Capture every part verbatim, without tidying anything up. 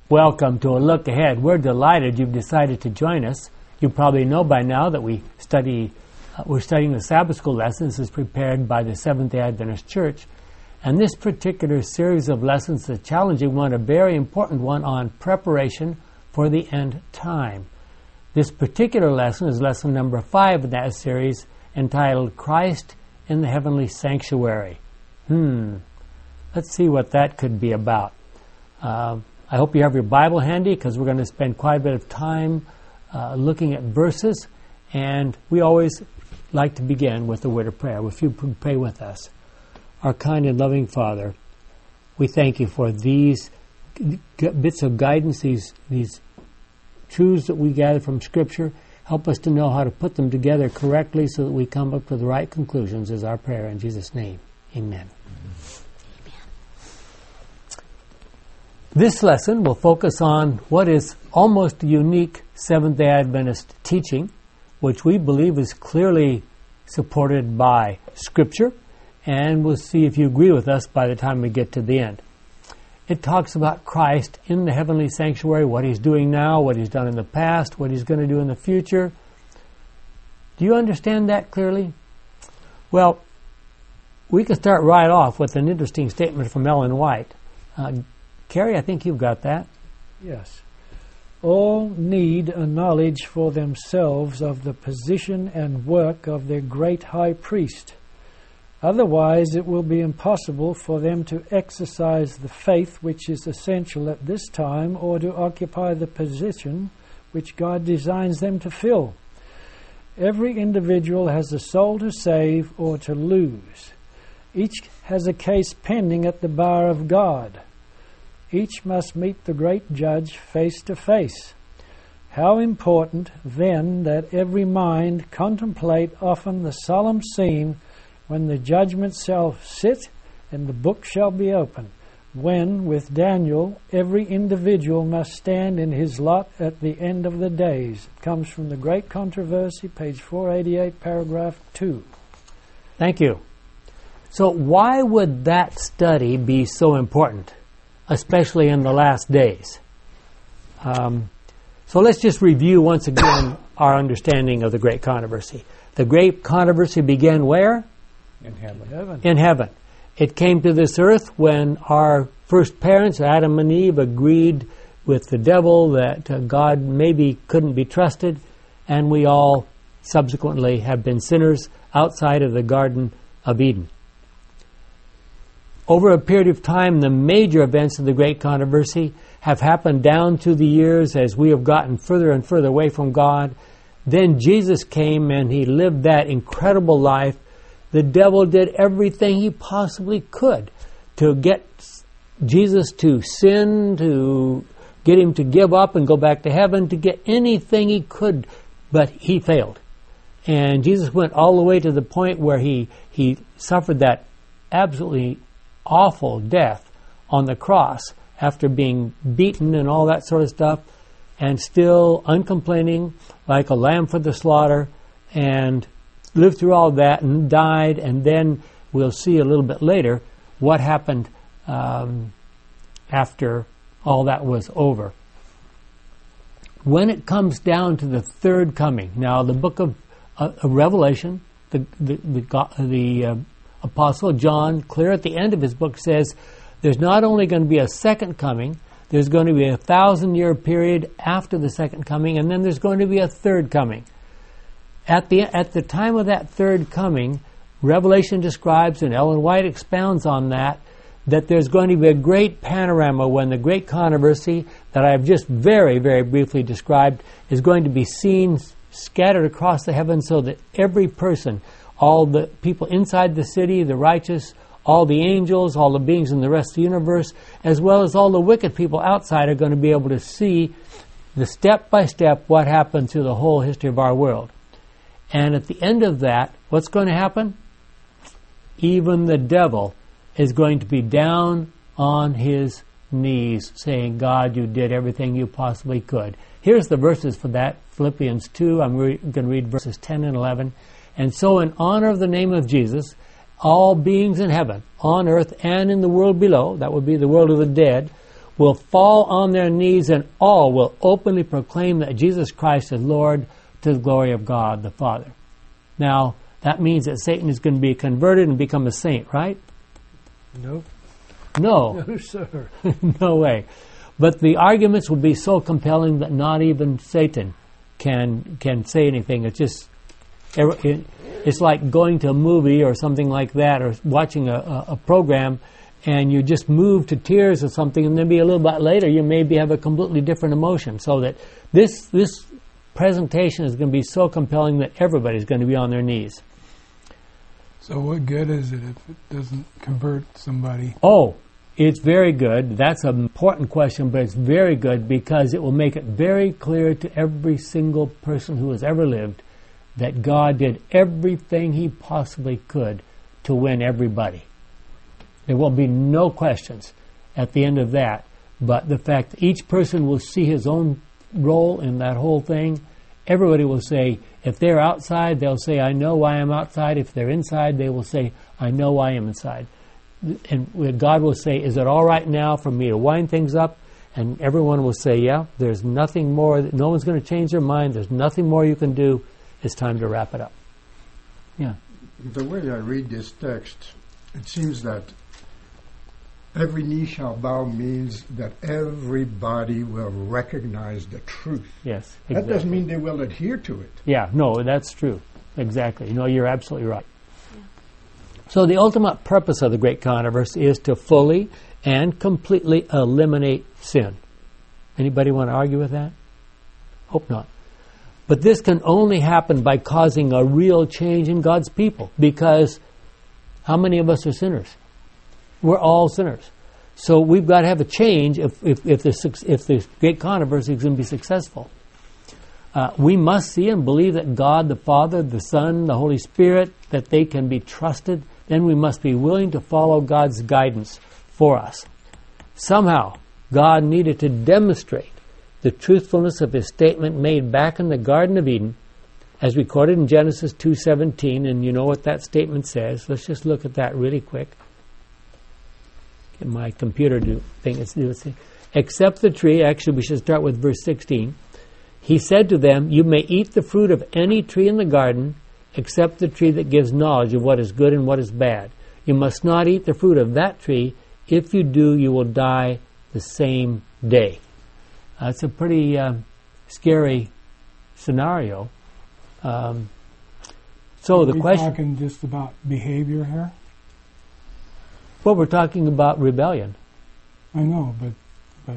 Welcome to A Look Ahead. We're delighted you've decided to join us. You probably know by now that we study, uh, we're studying the Sabbath School lessons as prepared by the Seventh-day Adventist Church. And this particular series of lessons is a challenging one, a very important one on preparation for the end time. This particular lesson is lesson number five in that series, entitled Christ in the Heavenly Sanctuary. Hmm. Let's see what that could be about. Uh, I hope you have your Bible handy, because we're going to spend quite a bit of time uh, looking at verses, and we always like to begin with a word of prayer. If you pray with us. Our kind and loving Father, we thank you for these g- bits of guidance, these these truths that we gather from Scripture. Help us to know how to put them together correctly so that we come up to the right conclusions, is our prayer in Jesus' name. Amen. This lesson will focus on what is almost a unique Seventh-day Adventist teaching, which we believe is clearly supported by Scripture, and we'll see if you agree with us by the time we get to the end. It talks about Christ in the heavenly sanctuary, what He's doing now, what He's done in the past, what He's going to do in the future. Do you understand that clearly? Well, we can start right off with an interesting statement from Ellen White. Uh, Carrie, I think you've got that. Yes. All need a knowledge for themselves of the position and work of their great high priest. Otherwise, it will be impossible for them to exercise the faith which is essential at this time, or to occupy the position which God designs them to fill. Every individual has a soul to save or to lose. Each has a case pending at the bar of God. Each must meet the great judge face to face. How important, then, that every mind contemplate often the solemn scene when the judgment shall sit and the book shall be opened, when, with Daniel, every individual must stand in his lot at the end of the days. It comes from The Great Controversy, page four eighty-eight, paragraph two. Thank you. So why would that study be so important, especially in the last days? Um, so let's just review once again our understanding of the Great Controversy. The Great Controversy began where? In heaven. In heaven. It came to this earth when our first parents, Adam and Eve, agreed with the devil that uh, God maybe couldn't be trusted, and we all subsequently have been sinners outside of the Garden of Eden. Over a period of time, the major events of the Great Controversy have happened down through the years as we have gotten further and further away from God. Then Jesus came and He lived that incredible life. The devil did everything he possibly could to get Jesus to sin, to get Him to give up and go back to heaven, to get anything he could, but he failed. And Jesus went all the way to the point where he, he suffered that absolutely awful death on the cross after being beaten and all that sort of stuff, and still uncomplaining, like a lamb for the slaughter, and lived through all that and died. And then we'll see a little bit later what happened um, after all that was over. When it comes down to the third coming, now the book of uh, Revelation, the the the, the uh, Apostle John, clear at the end of his book, says there's not only going to be a second coming, there's going to be a thousand-year period after the second coming, and then there's going to be a third coming. At the at the time of that third coming, Revelation describes, and Ellen White expounds on that, that there's going to be a great panorama when the Great Controversy that I have just very, very briefly described is going to be seen scattered across the heavens, so that every person, all the people inside the city, the righteous, all the angels, all the beings in the rest of the universe, as well as all the wicked people outside, are going to be able to see the step-by-step what happened through the whole history of our world. And at the end of that, what's going to happen? Even the devil is going to be down on his knees saying, God, you did everything you possibly could. Here's the verses for that. Philippians two, I'm re- going to read verses ten and eleven. And so in honor of the name of Jesus, all beings in heaven, on earth, and in the world below, that would be the world of the dead, will fall on their knees, and all will openly proclaim that Jesus Christ is Lord, to the glory of God the Father. Now, that means that Satan is going to be converted and become a saint, right? Nope. No. No, sir. No way. But the arguments will be so compelling that not even Satan can can say anything. It's just, it's like going to a movie or something like that, or watching a, a, a program, and you just move to tears or something, and then be a little bit later you maybe have a completely different emotion. So that this this presentation is going to be so compelling that everybody's going to be on their knees. So what good is it if it doesn't convert somebody? Oh, it's very good. That's an important question, but it's very good because it will make it very clear to every single person who has ever lived that God did everything He possibly could to win everybody. There will be no questions at the end of that, but the fact that each person will see his own role in that whole thing. Everybody will say, if they're outside, they'll say, I know why I'm outside. If they're inside, they will say, I know why I'm inside. And God will say, is it all right now for me to wind things up? And everyone will say, yeah, there's nothing more. No one's going to change their mind. There's nothing more you can do. It's time to wrap it up. Yeah. The way I read this text, it seems that every knee shall bow means that everybody will recognize the truth. Yes, exactly. That doesn't mean they will adhere to it. Yeah, no, that's true. Exactly. No, you're absolutely right. Yeah. So the ultimate purpose of the Great Controversy is to fully and completely eliminate sin. Anybody want to argue with that? Hope not. But this can only happen by causing a real change in God's people, because how many of us are sinners? We're all sinners. So we've got to have a change if, if, if, the, if the Great Controversy is going to be successful. Uh, we must see and believe that God, the Father, the Son, the Holy Spirit, that they can be trusted. Then we must be willing to follow God's guidance for us. Somehow, God needed to demonstrate the truthfulness of His statement made back in the Garden of Eden, as recorded in Genesis two seventeen, and you know what that statement says. Let's just look at that really quick. Get my computer do thing. It's, it's, except the tree, actually we should start with verse sixteen. He said to them, you may eat the fruit of any tree in the garden, except the tree that gives knowledge of what is good and what is bad. You must not eat the fruit of that tree. If you do, you will die the same day. That's a pretty uh, scary scenario. Um, so Are the we question... talking just about behavior here? Well, we're talking about rebellion. I know, but but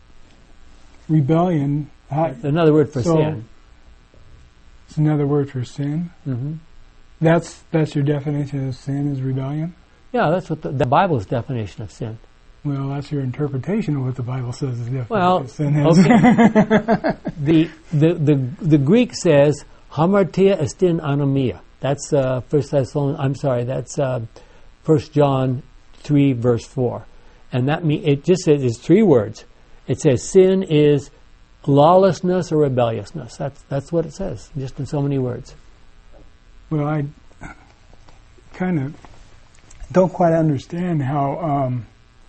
rebellion... How, another word for so sin. It's another word for sin? Mm-hmm. That's that's your definition of sin, is rebellion? Yeah, that's what the, the Bible's definition of sin. Well, that's your interpretation of what the Bible says is definition well, of sin is. Okay. the, the, the, the Greek says, hamartia estin anomia. That's uh, First Thessalonians, I'm sorry, that's uh, First John three, verse four. And that mean, it just says, it's three words. It says sin is lawlessness or rebelliousness. That's that's what it says, just in so many words. Well, I kind of don't quite understand how um,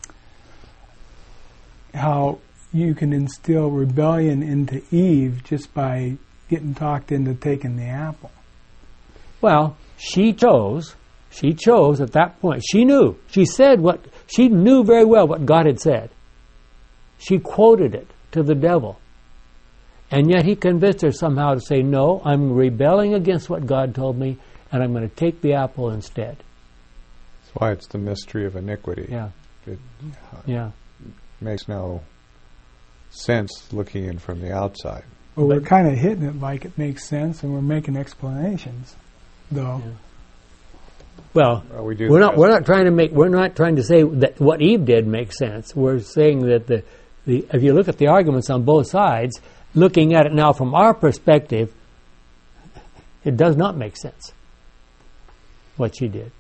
how you can instill rebellion into Eve just by getting talked into taking the apple. Well, she chose. She chose at that point. She knew. She said what she knew very well what God had said. She quoted it to the devil. And yet he convinced her somehow to say, no, I'm rebelling against what God told me, and I'm going to take the apple instead. That's why it's the mystery of iniquity. Yeah. It uh, yeah. makes no sense looking in from the outside. Well, we're kind of hitting it like it makes sense, and we're making explanations, though. Yeah. Well, well we do we're not. We're not trying to make. We're not trying to say that what Eve did makes sense. We're saying that the, the if you look at the arguments on both sides, looking at it now from our perspective, it does not make sense what she did.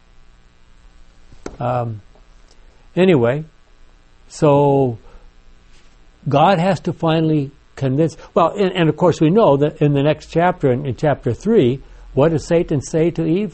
Um, anyway, so God has to finally convince. Well, and, and of course we know that in the next chapter, in, in chapter three, what does Satan say to Eve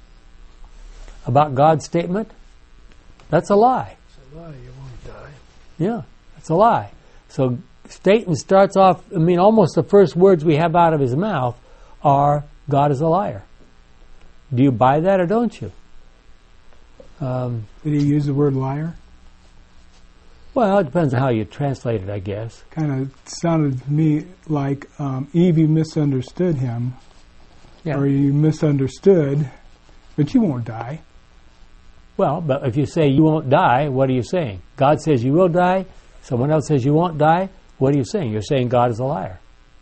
about God's statement? That's a lie. It's a lie. You won't die. Yeah, it's a lie. So Satan starts off, I mean, almost the first words we have out of his mouth are, God is a liar. Do you buy that or don't you? Um, Did he use the word liar? well, it depends on how you translate it, I guess. Kind of sounded to me like, um, Eve, you misunderstood him, Yeah. or you misunderstood, but you won't die. Well, but if you say you won't die, what are you saying? God says you will die. Someone else says you won't die. What are you saying? You're saying God is a liar.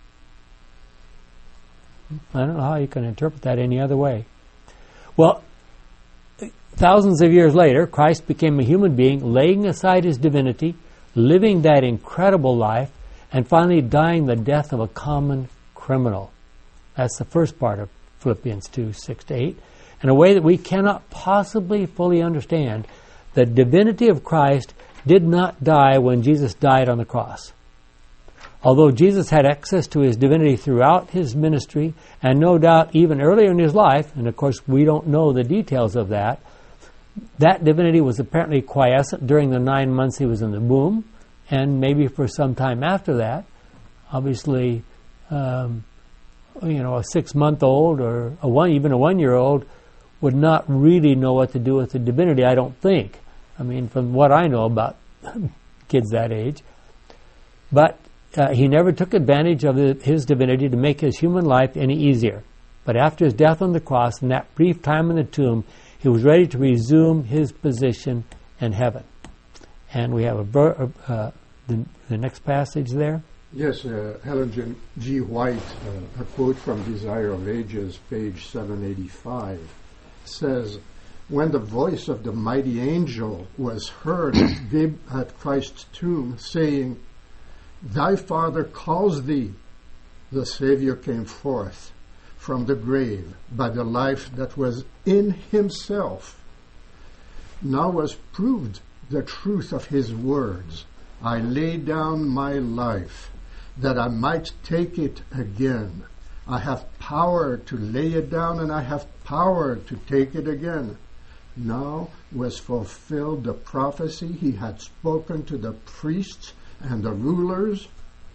I don't know how you can interpret that any other way. Well, thousands of years later, Christ became a human being, laying aside his divinity, living that incredible life, and finally dying the death of a common criminal. That's the first part of Philippians two, six to eight. In a way that we cannot possibly fully understand, the divinity of Christ did not die when Jesus died on the cross. Although Jesus had access to his divinity throughout his ministry, and no doubt even earlier in his life, and of course we don't know the details of that, that divinity was apparently quiescent during the nine months he was in the womb, and maybe for some time after that. Obviously, um, you know, a six-month-old or a one, even a one-year-old would not really know what to do with the divinity, I don't think. I mean, from what I know about kids that age. But uh, he never took advantage of the, his divinity to make his human life any easier. But after his death on the cross, in that brief time in the tomb, he was ready to resume his position in heaven. And we have a ver- uh, the, the next passage there. Yes, uh, Helen G. White, uh, a quote from Desire of Ages, page seven eighty-five, says, when the voice of the mighty angel was heard at Christ's tomb, saying, Thy Father calls thee, the Savior came forth from the grave by the life that was in himself. Now was proved the truth of his words. I lay down my life, that I might take it again. I have power to lay it down, and I have power to take it again. Now was fulfilled the prophecy he had spoken to the priests and the rulers.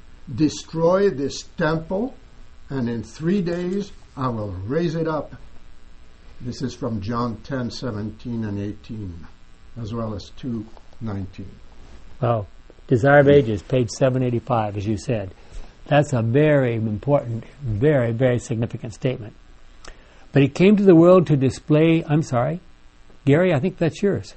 Destroy this temple, and in three days I will raise it up. This is from John ten, seventeen and eighteen, as well as two nineteen. Well, Desire of Ages, page seven eighty-five, as you said. That's a very important, very, very significant statement. But he came to the world to display, I'm sorry, Gary, I think that's yours.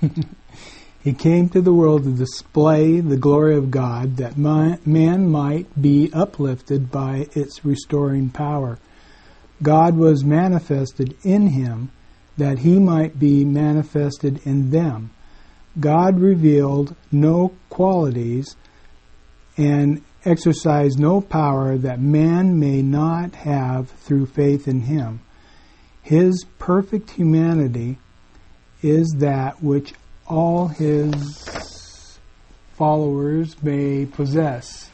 He came to the world to display the glory of God, that man might be uplifted by its restoring power. God was manifested in him, that he might be manifested in them. God revealed no qualities and exercised no power that man may not have through faith in him. His perfect humanity is that which all his followers may possess,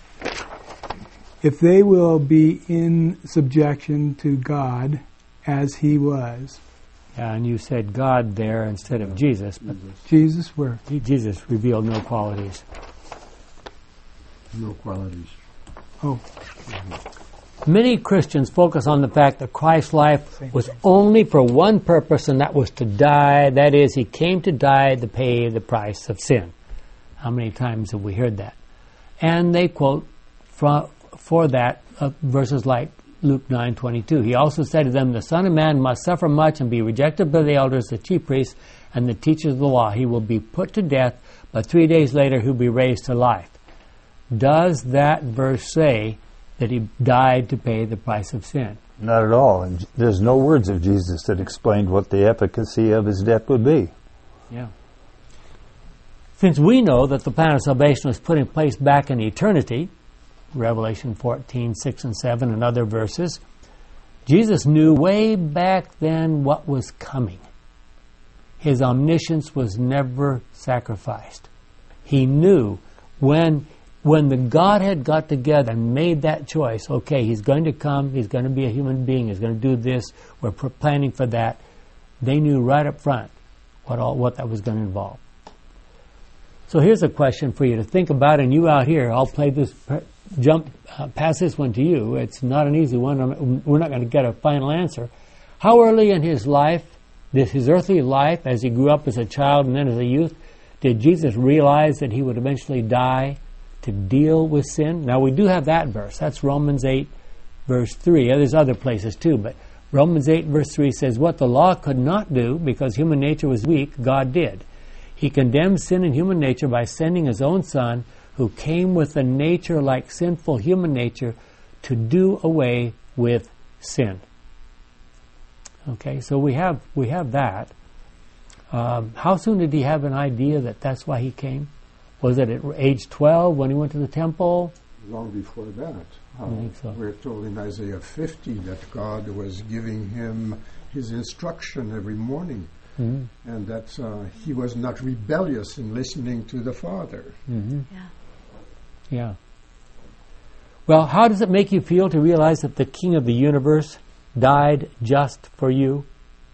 if they will be in subjection to God as he was. Yeah, and you said God there instead of Jesus, but Jesus where? he, Jesus revealed no qualities. No qualities. Oh. Many Christians focus on the fact that Christ's life was only for one purpose, and that was to die. That is, he came to die to pay the price of sin. How many times have we heard that? And they quote for, for that uh, verses like Luke nine twenty-two. He also said to them, the Son of Man must suffer much and be rejected by the elders, the chief priests, and the teachers of the law. He will be put to death, but three days later he will be raised to life. Does that verse say that he died to pay the price of sin? Not at all. And there's no words of Jesus that explained what the efficacy of his death would be. Yeah. Since we know that the plan of salvation was put in place back in eternity, Revelation fourteen, six and seven and other verses, Jesus knew way back then what was coming. His omniscience was never sacrificed. He knew when When the Godhead got together and made that choice, okay, he's going to come, he's going to be a human being, he's going to do this, we're planning for that, they knew right up front what all what that was going to involve. So here's a question for you to think about, and you out here, I'll play this, jump, uh, pass this one to you. It's not an easy one. We're not going to get a final answer. How early in his life, this his earthly life, as he grew up as a child and then as a youth, did Jesus realize that he would eventually die to deal with sin? Now we do have that verse. That's Romans eight, verse three. Yeah, there's other places too, but Romans eight, verse three says, what the law could not do, because human nature was weak, God did. He condemned sin in human nature by sending his own Son, who came with a nature like sinful human nature, to do away with sin. Okay, so we have we have that. Um, how soon did he have an idea that that's why he came? Was it at age twelve when he went to the temple? Long before that. I think so. We're told in Isaiah fifty that God was giving him his instruction every morning. Mm-hmm. And that uh, he was not rebellious in listening to the Father. Mm-hmm. Yeah. Yeah. Well, how does it make you feel to realize that the King of the universe died just for you?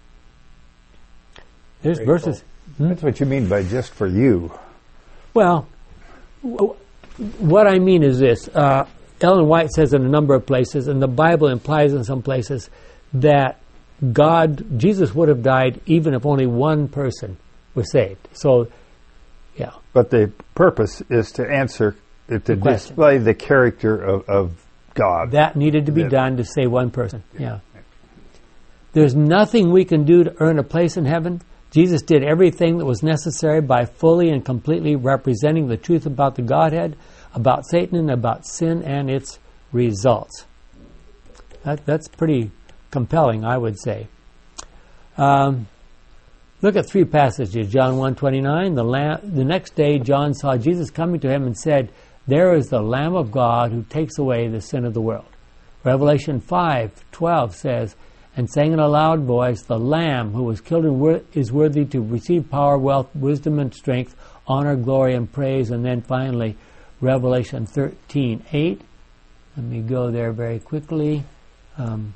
There's Grateful. verses. Hmm? That's what you mean by just for you. Well, w- what I mean is this. Uh, Ellen White says in a number of places, and the Bible implies in some places, that God, Jesus would have died even if only one person was saved. So, yeah. But the purpose is to answer, uh, to display the character of, of God. That needed to be Yeah. done to save one person. Yeah. There's nothing we can do to earn a place in heaven. Jesus did everything that was necessary by fully and completely representing the truth about the Godhead, about Satan, and about sin and its results. That, that's pretty compelling, I would say. Um, look at three passages. John one twenty-nine, the, lamb, the next day John saw Jesus coming to him and said, there is the Lamb of God who takes away the sin of the world. Revelation five twelve says, and saying in a loud voice, the Lamb who was killed wor- is worthy to receive power, wealth, wisdom, and strength, honor, glory, and praise. And then finally, Revelation thirteen eight. Let me go there very quickly. Um,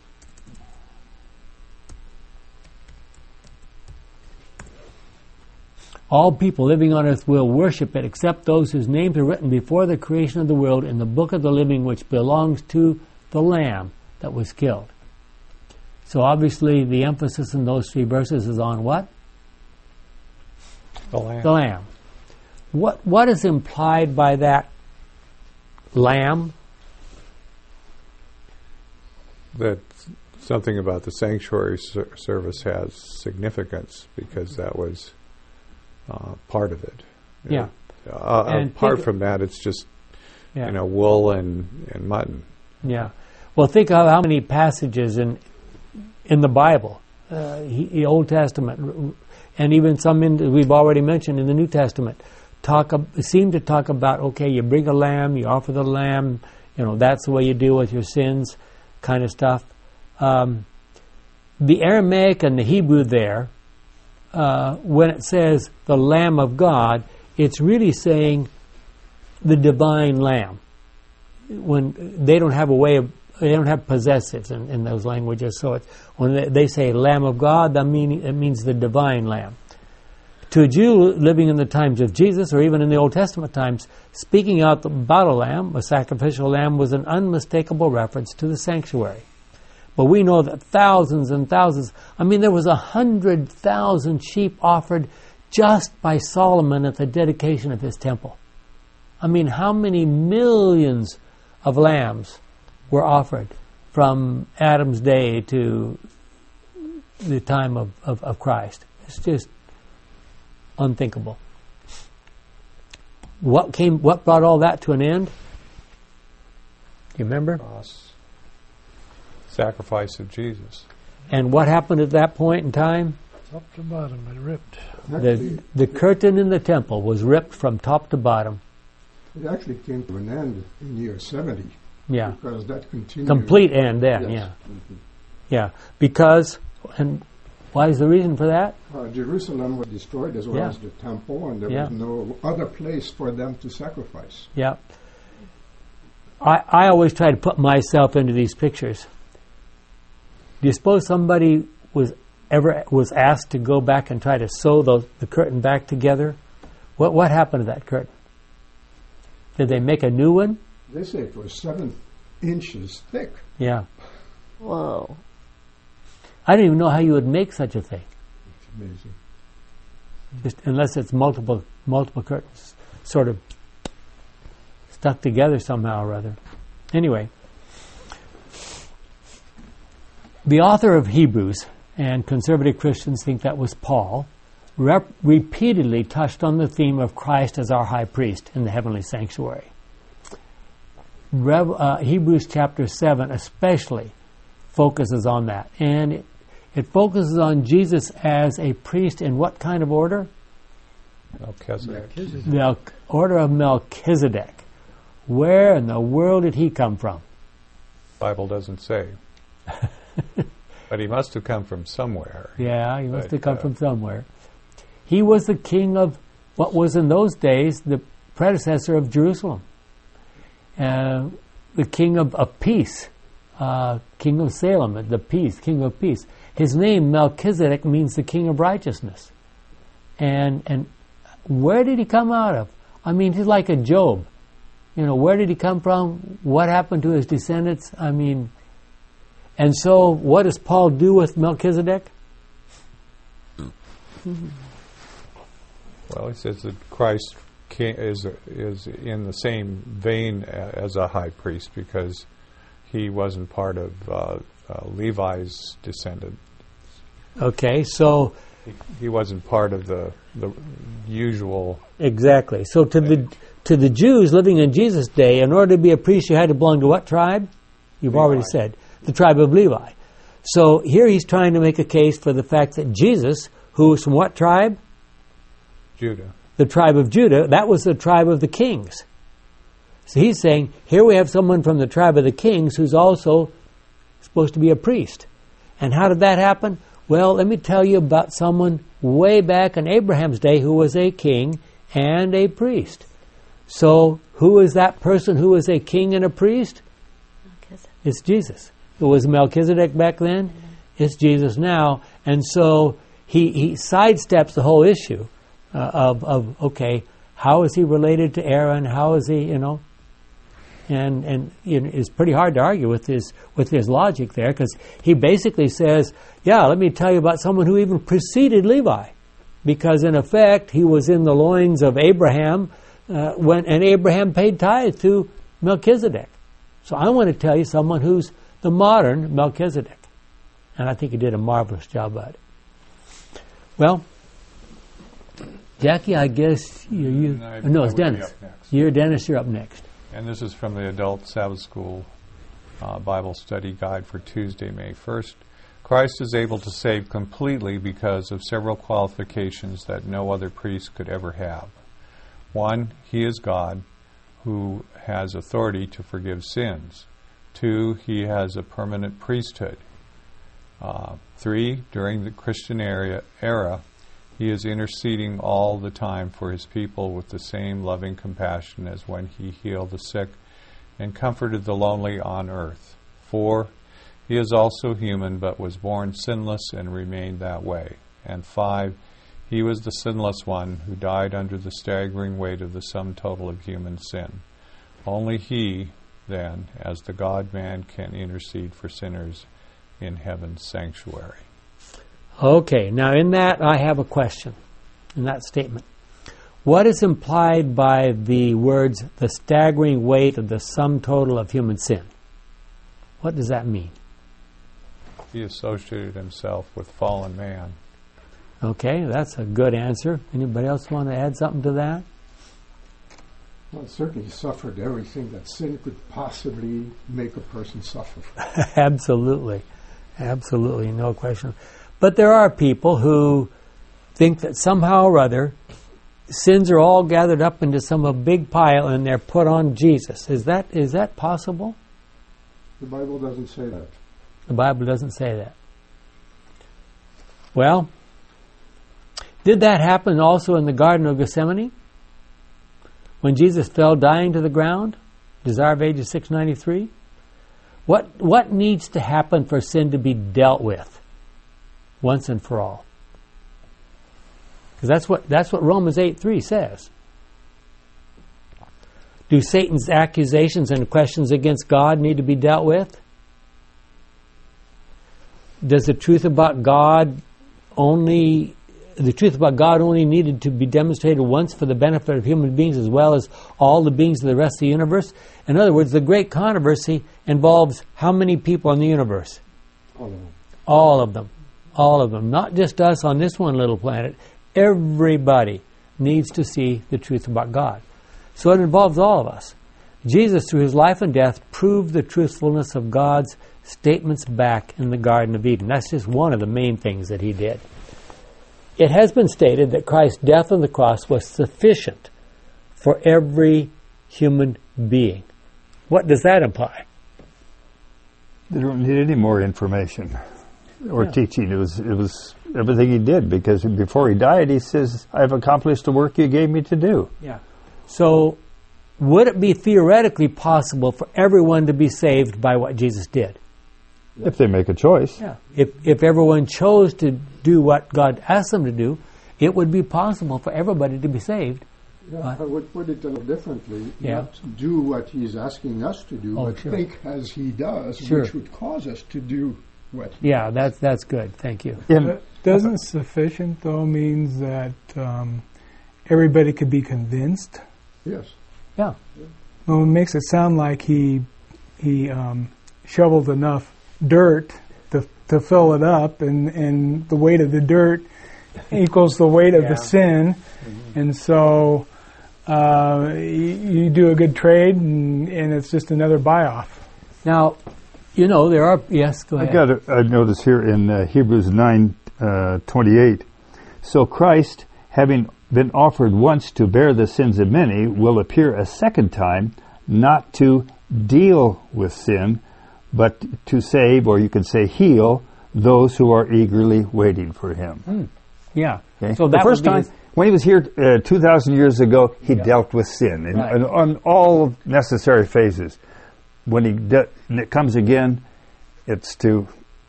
All people living on earth will worship it, except those whose names are written before the creation of the world in the book of the living, which belongs to the Lamb that was killed. So obviously the emphasis in those three verses is on what? The Lamb. The Lamb. What what is implied by that Lamb? That something about the sanctuary ser- service has significance because that was uh, part of it. You Yeah. know, Uh, And apart think- from that, it's just Yeah. you know wool and, and mutton. Yeah. Well, think of how many passages in in the Bible, uh, he, the Old Testament, and even some in, we've already mentioned in the New Testament, talk seem to talk about, okay, you bring a lamb, you offer the lamb, you know, that's the way you deal with your sins, kind of stuff. Um, the Aramaic and the Hebrew there, uh, when it says the Lamb of God, it's really saying the divine Lamb. When they don't have a way of, they don't have possessives in, in those languages, so it's, when they, they say Lamb of God, that mean, it means the divine Lamb. To a Jew living in the times of Jesus, or even in the Old Testament times, speaking out about a lamb, a sacrificial lamb, was an unmistakable reference to the sanctuary. But we know that thousands and thousands, I mean, there was a hundred thousand sheep offered just by Solomon at the dedication of his temple. I mean, how many millions of lambs were offered from Adam's day to the time of, of, of Christ? It's just unthinkable. What came? What brought all that to an end? Do you remember? Cross. Sacrifice of Jesus. And what happened at that point in time? Top to bottom, it ripped. The the curtain in the temple was ripped from top to bottom. It actually came to an end in year seventy. Yeah. Because that continued. Complete end then, Yes. yeah. Yeah. Because, and what is the reason for that? Uh, Jerusalem was destroyed as well Yeah. as the temple, and there Yeah. was no other place for them to sacrifice. Yeah. I, I always try to put myself into these pictures. Do you suppose somebody was ever was asked to go back and try to sew those, the curtain back together What what happened to that curtain? Did they make a new one? They say it was seven inches thick. Yeah. Whoa. I don't even know how you would make such a thing. It's amazing. Just unless it's multiple multiple curtains sort of stuck together somehow or other. Anyway, the author of Hebrews, and conservative Christians think that was Paul, rep- repeatedly touched on the theme of Christ as our high priest in the heavenly sanctuary. Rev- uh, Hebrews chapter seven especially focuses on that. And it, it focuses on Jesus as a priest in what kind of order? Melchizedek. The order of Melchizedek. Where in the world did he come from? Bible doesn't say. But he must have come from somewhere. Yeah, he must But, have come uh, from somewhere. He was the king of what was in those days the predecessor of Jerusalem. Uh, the king of, of peace. Uh, king of Salem, the peace, king of peace. His name, Melchizedek, means the king of righteousness. And and where did he come out of? I mean, he's like a Job. You know, where did he come from? What happened to his descendants? I mean, and so what does Paul do with Melchizedek? Well, he says that Christ ca- is is in the same vein a- as a high priest because he wasn't part of uh, uh, Levi's descendant. Okay, so He, he wasn't part of the the usual. exactly. So to the to the Jews living in Jesus' day, in order to be a priest, you had to belong to what tribe? You've Levi. already said the tribe of Levi. So here he's trying to make a case for the fact that Jesus, who was from what tribe? Judah. The tribe of Judah. That was the tribe of the kings. So he's saying, here we have someone from the tribe of the kings who's also supposed to be a priest. And how did that happen? Well, let me tell you about someone way back in Abraham's day who was a king and a priest. So who is that person who was a king and a priest? It's Jesus. It was Melchizedek back then. It's Jesus now. And so he, he sidesteps the whole issue uh, of, of, okay, how is he related to Aaron? How is he, you know? And and you know, it's pretty hard to argue with his with his logic there, because he basically says, yeah, let me tell you about someone who even preceded Levi, because in effect he was in the loins of Abraham uh, when and Abraham paid tithe to Melchizedek. So I want to tell you someone who's the modern Melchizedek, and I think he did a marvelous job at it. Well, Jackie, I guess you. you And I- no, I it's would be Dennis. up next. You're Dennis. You're up next. And this is from the Adult Sabbath School uh, Bible Study Guide for Tuesday, May first. Christ is able to save completely because of several qualifications that no other priest could ever have. One, he is God, who has authority to forgive sins. Two, he has a permanent priesthood. Uh, three, during the Christian era, era, he is interceding all the time for his people with the same loving compassion as when he healed the sick and comforted the lonely on earth. Four, he is also human but was born sinless and remained that way. And five, he was the sinless one who died under the staggering weight of the sum total of human sin. Only he, then, as the God-man, can intercede for sinners in heaven's sanctuary. Okay, now in that I have a question, in that statement. What is implied by the words, the staggering weight of the sum total of human sin? What does that mean? He associated himself with fallen man. Okay, that's a good answer. Anybody else want to add something to that? Well, certainly he suffered everything that sin could possibly make a person suffer from. Absolutely. Absolutely, no question. But there are people who think that somehow or other sins are all gathered up into some a big pile and they're put on Jesus. Is that is that possible? The Bible doesn't say that. The Bible doesn't say that. Well, did that happen also in the Garden of Gethsemane? When Jesus fell dying to the ground? Desire of Ages six ninety-three? What what needs to happen for sin to be dealt with once and for all? Because that's what, that's what Romans eight three says. Do Satan's accusations and questions against God need to be dealt with? Does the truth about God only, the truth about God only needed to be demonstrated once for the benefit of human beings as well as all the beings of the rest of the universe? In other words, the great controversy involves how many people in the universe? All of them. All of them. All of them. Not just us on this one little planet. Everybody needs to see the truth about God. So it involves all of us. Jesus, through his life and death, proved the truthfulness of God's statements back in the Garden of Eden. That's just one of the main things that he did. It has been stated that Christ's death on the cross was sufficient for every human being. What does that imply? They don't need any more information or Yeah. teaching. It was, it was everything he did, because before he died, he says, I've accomplished the work you gave me to do. Yeah. So, would it be theoretically possible for everyone to be saved by what Jesus did? If they make a choice. Yeah. If if everyone chose to do what God asked them to do, it would be possible for everybody to be saved. Yeah, Right. I would put it a little differently. Yeah. Not do what he's asking us to do, Oh, but sure. think as he does, Sure. which would cause us to do what he Yeah, that's that's good. Thank you. In, Doesn't sufficient, though, means that um, everybody could be convinced? Yes. Yeah. Well, it makes it sound like he he um, shoveled enough dirt to to fill it up, and, and the weight of the dirt equals the weight of Yeah. the sin, and so uh, you, you do a good trade, and, and it's just another buy-off. Now, you know, there are... Yes, go I ahead. got a, a notice here in uh, Hebrews nine uh, twenty-eight. So Christ, having been offered once to bear the sins of many, will appear a second time, not to deal with sin, but to save, or you could say heal, those who are eagerly waiting for him. Yeah. Okay? So the that first would be time, his- when he was here uh, two thousand years ago, he Yeah. dealt with sin in, Right. in, on all necessary phases. When he de- when it comes again, it's to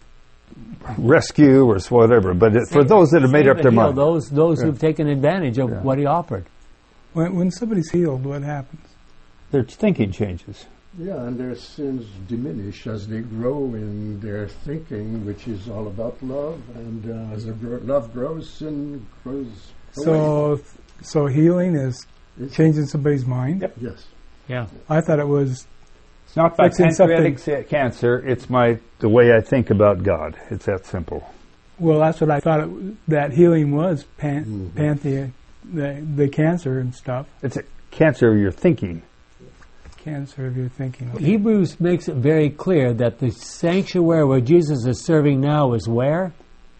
rescue or whatever. But it, for those that have made Save up and their heal mind, Those, those Yeah. who've taken advantage of Yeah. what he offered. When, when somebody's healed, what happens? their thinking changes. Yeah, and their sins diminish as they grow in their thinking, which is all about love. And uh, as the gro- love grows, sin grows away. So, so healing is It's- changing somebody's mind. Yep. Yes. Yeah. I thought it was It's not by Fixing pancreatic ca- cancer. It's my the way I think about God. It's that simple. well. That's what I thought it, that healing was. Pan, Mhm. Panthea, the the cancer and stuff. It's a cancer of your thinking. Cancer of your thinking. Hebrews makes it very clear that the sanctuary where Jesus is serving now is where?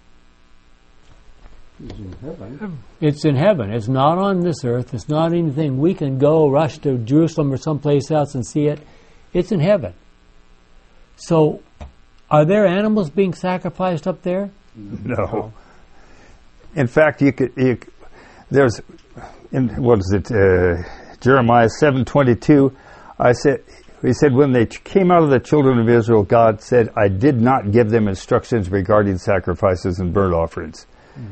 He's in heaven. It's in heaven. It's not on this earth. It's not anything we can go rush to Jerusalem or someplace else and see it. It's in heaven. So, are there animals being sacrificed up there? No. In fact, you could. You, c- there's, in what is it? Uh, Jeremiah seven twenty two. I said. He said, when they ch- came out of the children of Israel, God said, I did not give them instructions regarding sacrifices and burnt offerings.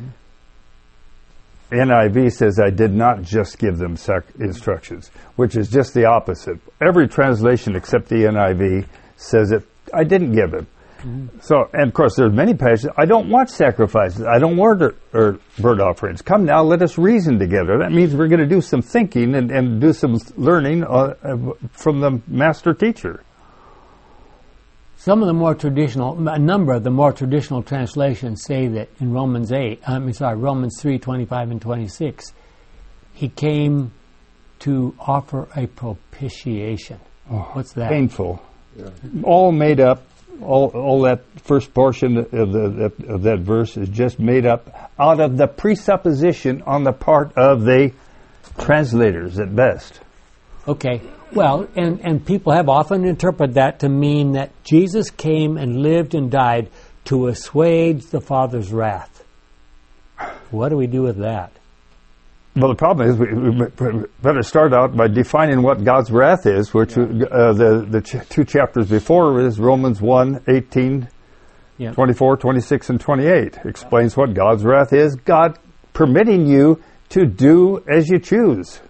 N I V says, I did not just give them sac- instructions, which is just the opposite. Every translation except the N I V says it, I didn't give them. So, and of course, there's many passages, I don't want sacrifices. I don't want or, or burnt offerings. Come now, let us reason together. That means we're going to do some thinking and, and do some learning uh, uh, from the master teacher. Some of the more traditional, a number of the more traditional translations say that in Romans eight, I mean, sorry, Romans three, twenty-five and twenty-six, he came to offer a propitiation. What's that? Painful. Yeah. All made up. All, all that first portion of, the, that, of that verse is just made up out of the presupposition on the part of the translators at best. Okay. Well, and, and people have often interpreted that to mean that Jesus came and lived and died to assuage the Father's wrath. What do we do with that? Well, the problem is we, we better start out by defining what God's wrath is, which uh, the the ch- two chapters before is Romans one, eighteen, Yeah. twenty-four, twenty-six, and twenty-eight. Explains what God's wrath is. God permitting you to do as you choose.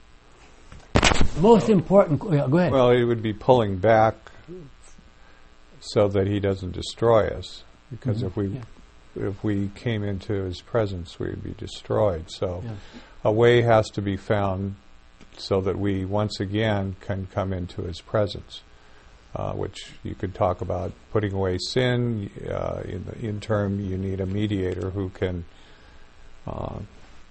Most important. Yeah, go ahead. Well, it would be pulling back so that he doesn't destroy us. Because Mm-hmm. if we Yeah. if we came into his presence, we would be destroyed. So Yeah. a way has to be found so that we once again can come into his presence, uh, which you could talk about putting away sin. Uh, in the in term, you need a mediator who can uh,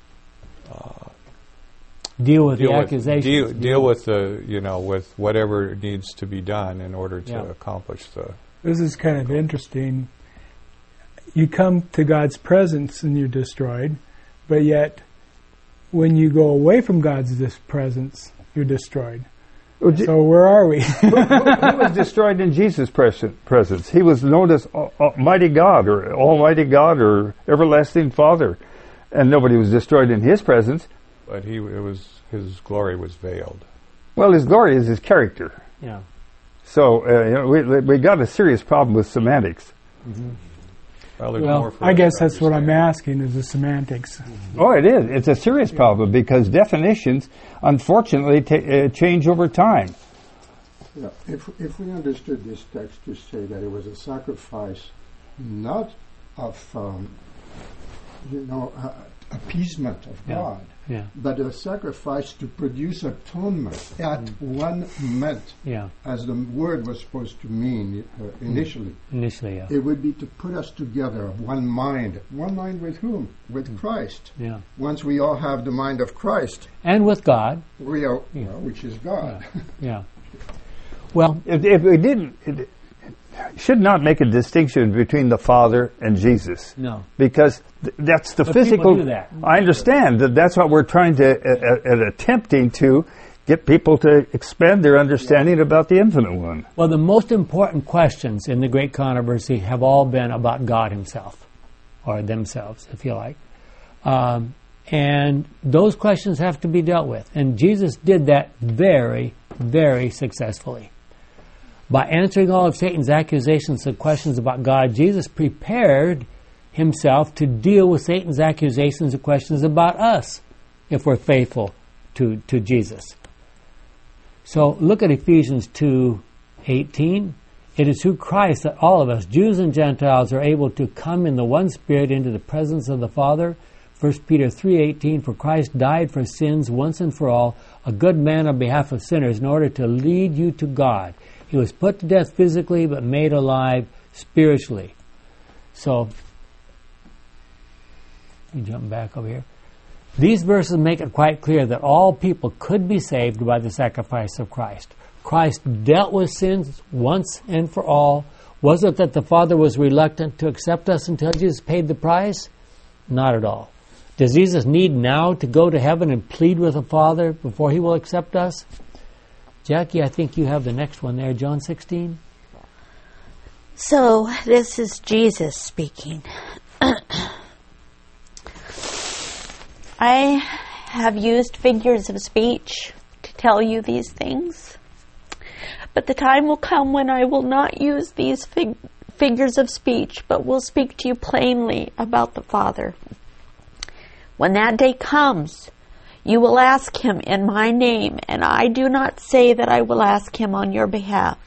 uh, deal with deal the with accusations. deal, deal with the you know with whatever needs to be done in order to Yeah. accomplish the. This is kind of interesting. You come to God's presence and you're destroyed, but yet when you go away from God's dis- presence, you're destroyed. Well, Je- So where are we? He was destroyed in Jesus' pres- presence. He was known as Al- Almighty God or Almighty God or Everlasting Father. And nobody was destroyed in his presence. But he it was his glory was veiled. Well, his glory is his character. Yeah. So uh, you know, we, we got a serious problem with semantics. Well, there's Well, more for I us guess to that's what I'm understand. asking is the semantics. Oh, it is. It's a serious problem because definitions, unfortunately, ta uh, change over time. Yeah, if, if we understood this text to say that it was a sacrifice not of, um, you know, uh, appeasement of Yeah. God, Yeah. but a sacrifice to produce atonement at one meant, Yeah. as the word was supposed to mean uh, initially. Initially, yeah. It would be to put us together of one mind. One mind with whom? With Christ. Yeah. Once we all have the mind of Christ, And with God. we are, Yeah. well, which is God. Yeah. Well, If, if we didn't, it should not make a distinction between the Father and Jesus. no. Because th- that's the But people physical. do that. I understand that that's what we're trying to, uh, uh, attempting to get people to expand their understanding about the Infinite One. Well, the most important questions in the great controversy have all been about God himself, or themselves, if you like. Um, and those questions have to be dealt with. And Jesus did that very, very successfully. By answering all of Satan's accusations and questions about God, Jesus prepared himself to deal with Satan's accusations and questions about us if we're faithful to, to Jesus. So look at Ephesians two eighteen. It is through Christ that all of us, Jews and Gentiles, are able to come in the one Spirit into the presence of the Father. First Peter three eighteen, for Christ died for sins once and for all, a good man on behalf of sinners, in order to lead you to God. He was put to death physically, but made alive spiritually. So, let me jump back over here. These verses make it quite clear that all people could be saved by the sacrifice of Christ. Christ dealt with sins once and for all. Was it that the Father was reluctant to accept us until Jesus paid the price? Not at all. Does Jesus need now to go to heaven and plead with the Father before he will accept us? Jackie, I think you have the next one there, John sixteen. So, this is Jesus speaking. I have used figures of speech to tell you these things, but the time will come when I will not use these fig- figures of speech, but will speak to you plainly about the Father. When that day comes, you will ask him in my name, and I do not say that I will ask him on your behalf.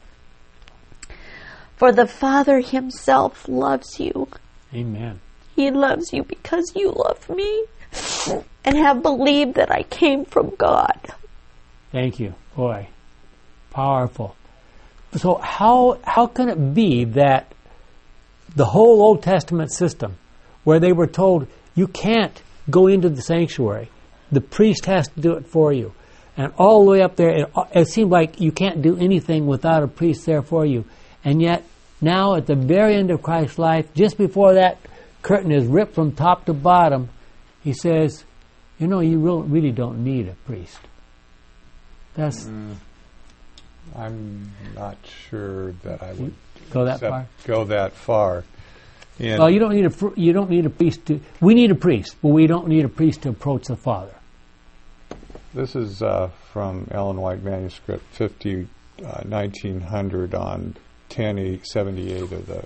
For the Father himself loves you. Amen. He loves you because you love me and have believed that I came from God. Thank you. Boy, powerful. So how how can it be that the whole Old Testament system, where they were told you can't go into the sanctuary, the priest has to do it for you, and all the way up there, it, it seemed like you can't do anything without a priest there for you, and yet now at the very end of Christ's life, just before that curtain is ripped from top to bottom, he says, you know, you really don't need a priest. That's Mm, I'm not sure that I would go that accept- far. go that far. In, Well, you don't need a fr- you don't need a priest to. We need a priest, but we don't need a priest to approach the Father. This is uh, from Ellen White manuscript fifty, uh, nineteen hundred on ten seventy-eight of the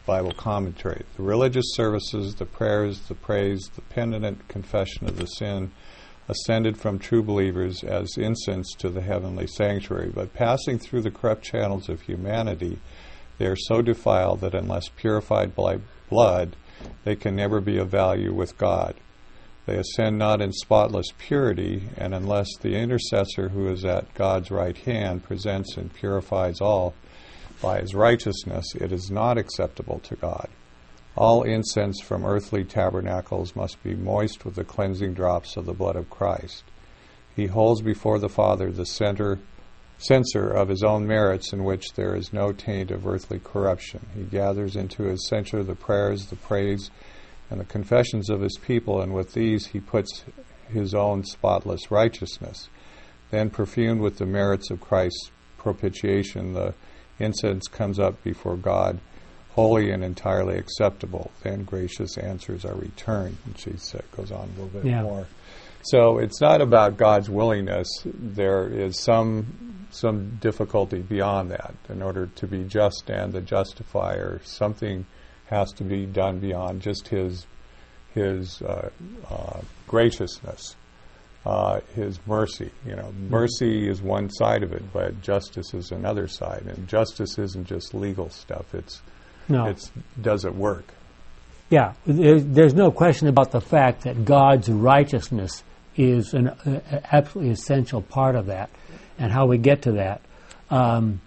Bible commentary. The religious services, the prayers, the praise, the penitent confession of the sin ascended from true believers as incense to the heavenly sanctuary, but passing through the corrupt channels of humanity, they are so defiled that unless purified by blood, they can never be of value with God. They ascend not in spotless purity, and unless the intercessor who is at God's right hand presents and purifies all by his righteousness, it is not acceptable to God. All incense from earthly tabernacles must be moist with the cleansing drops of the blood of Christ. He holds before the Father the center, censer of his own merits in which there is no taint of earthly corruption. He gathers into his censer the prayers, the praise, and the confessions of his people, and with these he puts his own spotless righteousness. Then, perfumed with the merits of Christ's propitiation, the incense comes up before God, holy and entirely acceptable. Then gracious answers are returned. And she said, goes on a little bit yeah. more. So it's not about God's willingness. There is some some difficulty beyond that. In order to be just and the justifier, something has to be done beyond just his his uh, uh, graciousness, uh, his mercy. You know, mercy is one side of it, but justice is another side. And justice isn't just legal stuff. It's no. it's does it work? Yeah, there's, there's no question about the fact that God's righteousness is an uh, absolutely essential part of that, and how we get to that. Um,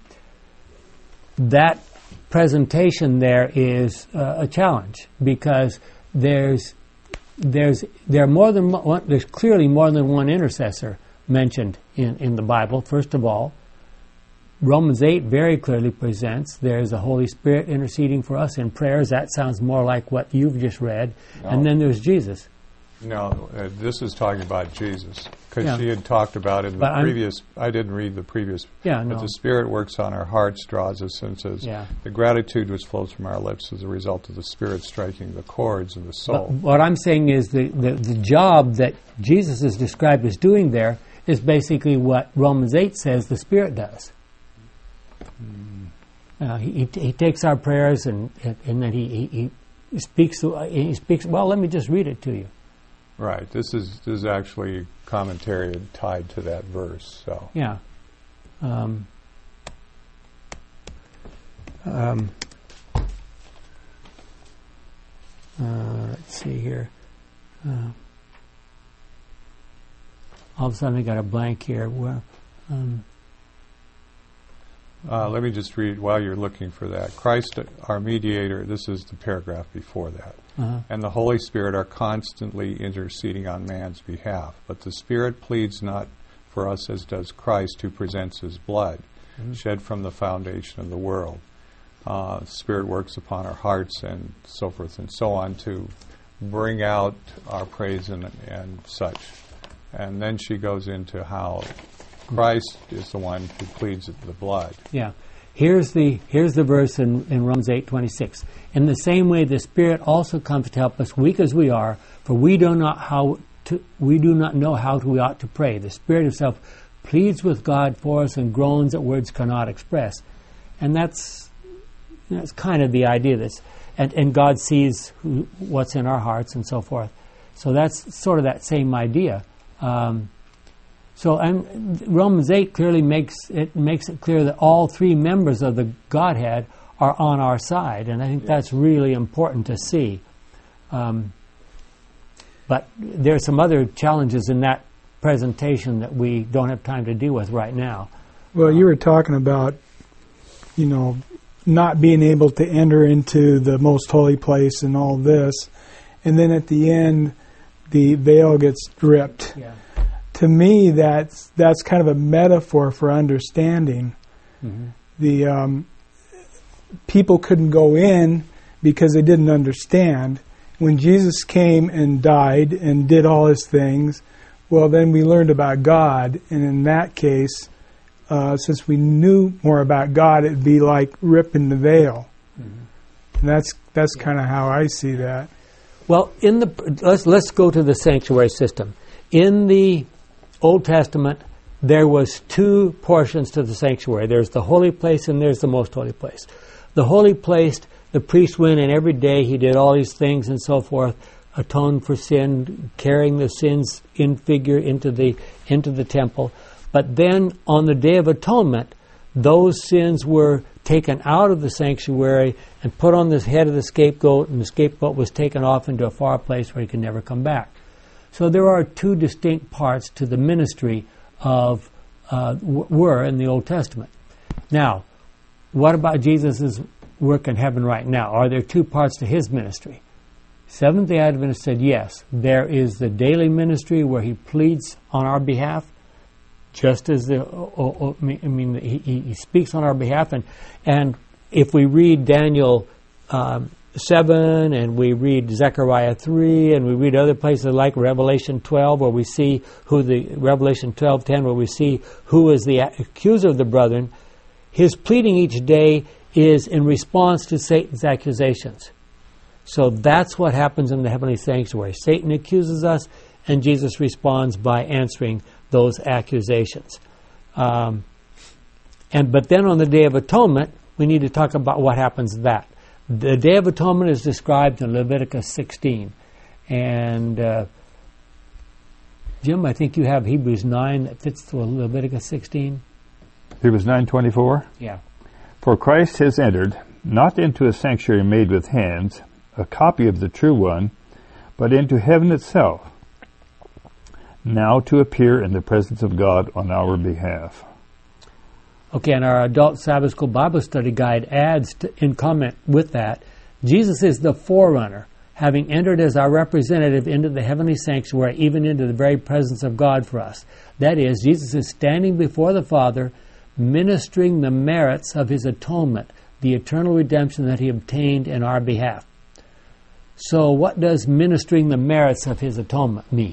that presentation there is uh, a challenge, because there's there's there are more than one, there's clearly more than one intercessor mentioned in, in the Bible. First of all, Romans eight very clearly presents there's the Holy Spirit interceding for us in prayers. That sounds more like what you've just read. No. And then there's Jesus. No, uh, this is talking about Jesus, because yeah. she had talked about it in but the I'm previous. I didn't read the previous. Yeah, but no. the Spirit works on our hearts, draws us, and says yeah. the gratitude which flows from our lips is a result of the Spirit striking the chords of the soul. But what I'm saying is the, the, the job that Jesus is described as doing there is basically what Romans eight says the Spirit does. Mm. Uh, he, he takes our prayers and and then he, he, he speaks. He speaks. Well, let me just read it to you. Right. This is this is actually commentary tied to that verse. So yeah. Um, um, uh, let's see here. Uh, all of a sudden, I got a blank here. Where? Um, uh, let me just read while you're looking for that. Christ, our mediator. This is the paragraph before that. Uh-huh. And the Holy Spirit are constantly interceding on man's behalf. But the Spirit pleads not for us as does Christ, who presents his blood, mm-hmm. shed from the foundation of the world. Uh, the Spirit works upon our hearts and so forth and so on to bring out our praise and, and such. And then she goes into how Christ is the one who pleads the blood. Yeah. Here's the here's the verse in, in Romans eight twenty-six. In the same way, the Spirit also comes to help us, weak as we are, for we do not how to we do not know how we ought to pray. The Spirit Himself pleads with God for us and groans that words cannot express. And that's that's kind of the idea. That's and, and God sees who, what's in our hearts and so forth. So that's sort of that same idea. Um, So and Romans eight clearly makes it makes it clear that all three members of the Godhead are on our side, and I think yes. that's really important to see. Um, but there are some other challenges in that presentation that we don't have time to deal with right now. Well, you were talking about, you know, not being able to enter into the most holy place and all this, and then at the end, the veil gets stripped. Yeah. To me, that's that's kind of a metaphor for understanding. Mm-hmm. The um, people couldn't go in because they didn't understand. When Jesus came and died and did all his things, well, then we learned about God, and in that case, uh, since we knew more about God, it'd be like ripping the veil. Mm-hmm. And that's that's yeah. kind of how I see that. Well, in the let's let's go to the sanctuary system. In the Old Testament, there was two portions to the sanctuary. There's the holy place and there's the most holy place. The holy place, the priest went in every day. He did all these things and so forth, atoned for sin, carrying the sins in figure into the into the temple. But then on the Day of Atonement, those sins were taken out of the sanctuary and put on the head of the scapegoat, and the scapegoat was taken off into a far place where he could never come back. So there are two distinct parts to the ministry of uh, w- were in the Old Testament. Now, what about Jesus' work in heaven right now? Are there two parts to his ministry? Seventh-day Adventists said yes. There is the daily ministry where he pleads on our behalf, just as the oh, oh, I mean he, he speaks on our behalf, and and if we read Daniel um, seven and we read Zechariah three and we read other places like Revelation twelve, where we see who the Revelation twelve ten, where we see who is the accuser of the brethren, his pleading each day is in response to Satan's accusations. So that's what happens in the heavenly sanctuary. Satan accuses us, and Jesus responds by answering those accusations. Um, and but then on the Day of Atonement, we need to talk about what happens that. The Day of Atonement is described in Leviticus sixteen. And uh, Jim, I think you have Hebrews nine that fits to Leviticus sixteen. Hebrews nine twenty-four. Yeah. For Christ has entered, not into a sanctuary made with hands, a copy of the true one, but into heaven itself, now to appear in the presence of God on our behalf. Okay, and our Adult Sabbath School Bible Study Guide adds to, in comment with that, Jesus is the forerunner, having entered as our representative into the heavenly sanctuary, even into the very presence of God for us. That is, Jesus is standing before the Father, ministering the merits of his atonement, the eternal redemption that he obtained in our behalf. So what does ministering the merits of his atonement mean?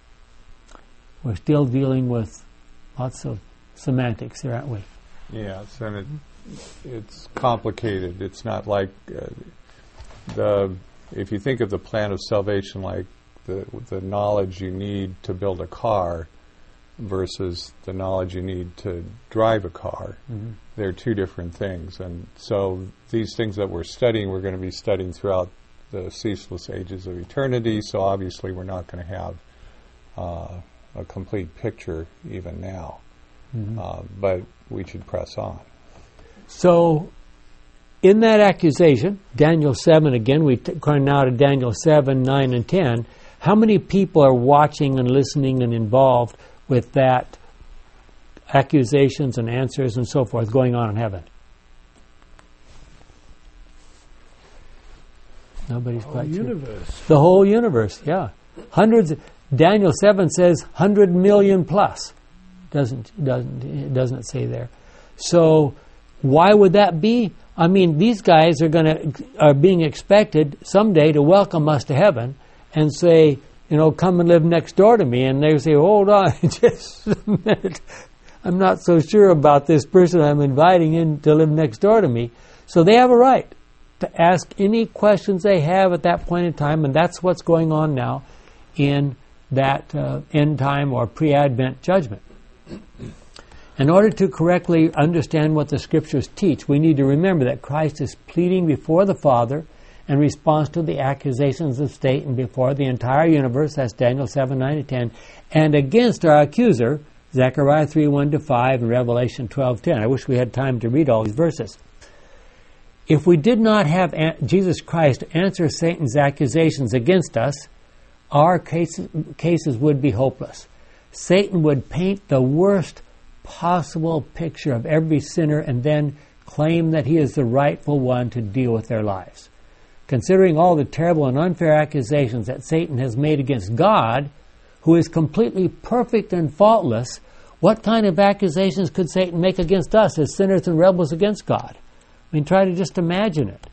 We're still dealing with lots of semantics here, aren't we? Yes, and it, it's complicated. It's not like uh, the if you think of the plan of salvation like the the knowledge you need to build a car versus the knowledge you need to drive a car. Mm-hmm. They're two different things. And so these things that we're studying, we're going to be studying throughout the ceaseless ages of eternity, so obviously we're not going to have uh, a complete picture even now. Mm-hmm. Uh, but we should press on. So, in that accusation, Daniel seven, again, we t- turn now to Daniel seven, nine, and ten, how many people are watching and listening and involved with that accusations and answers and so forth going on in heaven? Nobody's the quite whole sure. Universe. The whole universe, yeah. Hundreds. Daniel seven says hundred million plus. Doesn't doesn't doesn't it say there? So why would that be? I mean, these guys are going to are being expected someday to welcome us to heaven and say, you know, come and live next door to me. And they say, hold on, just a minute. I'm not so sure about this person I'm inviting in to live next door to me. So they have a right to ask any questions they have at that point in time, and that's what's going on now in that uh, end time or pre-Advent judgment. In order to correctly understand what the Scriptures teach, we need to remember that Christ is pleading before the Father in response to the accusations of Satan before the entire universe, that's Daniel seven, nine, and ten, and against our accuser, Zechariah three, one to five, and Revelation twelve, ten. I wish we had time to read all these verses. If we did not have an- Jesus Christ answer Satan's accusations against us, our cases, cases would be hopeless. Satan would paint the worst possible picture of every sinner and then claim that he is the rightful one to deal with their lives. Considering all the terrible and unfair accusations that Satan has made against God, who is completely perfect and faultless, what kind of accusations could Satan make against us as sinners and rebels against God? I mean, try to just imagine it.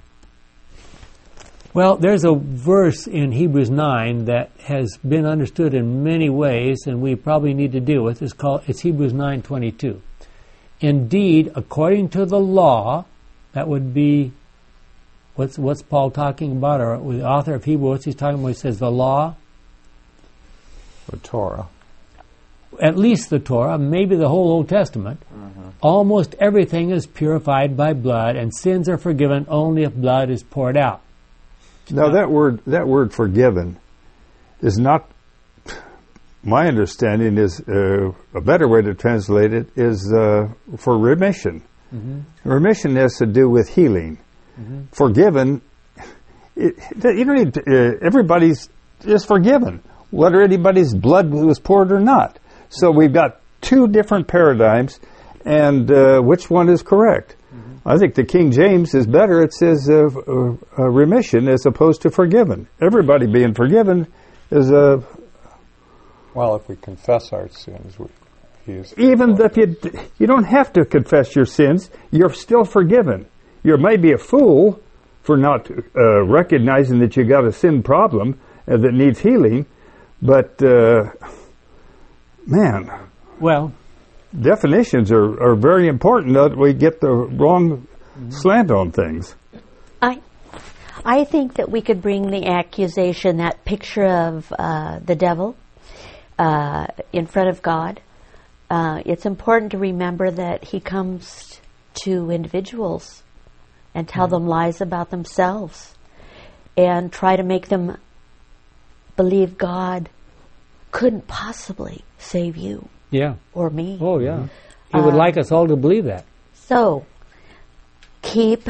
Well, there's a verse in Hebrews nine that has been understood in many ways, and we probably need to deal with. It's called it's Hebrews nine twenty-two. Indeed, according to the law, that would be what's what's Paul talking about, or the author of Hebrews, what's he talking about? He says the law, the Torah. at least the Torah, maybe the whole Old Testament, mm-hmm. almost everything is purified by blood, and sins are forgiven only if blood is poured out. Now, now that word, that word forgiven is not, my understanding is, uh, a better way to translate it is uh, for remission. Mm-hmm. Remission has to do with healing. Mm-hmm. Forgiven, it, you don't need to, uh, everybody's is forgiven, whether anybody's blood was poured or not. So we've got two different paradigms, and uh, which one is correct? Mm-hmm. I think the King James is better. It says uh, uh, uh, remission as opposed to forgiven. Everybody being forgiven is a... Well, if we confess our sins, we, he is... Even if you, you don't have to confess your sins, you're still forgiven. You may be a fool for not uh, recognizing that you got a sin problem uh, that needs healing, but... Uh, Man, well, definitions are, are very important. That we get the wrong mm-hmm. slant on things. I, I think that we could bring the accusation, that picture of uh, the devil uh, in front of God. Uh, it's important to remember that he comes to individuals and tell mm-hmm. them lies about themselves and try to make them believe God couldn't possibly save you yeah. or me. Oh, yeah. He uh, would like us all to believe that. So, keep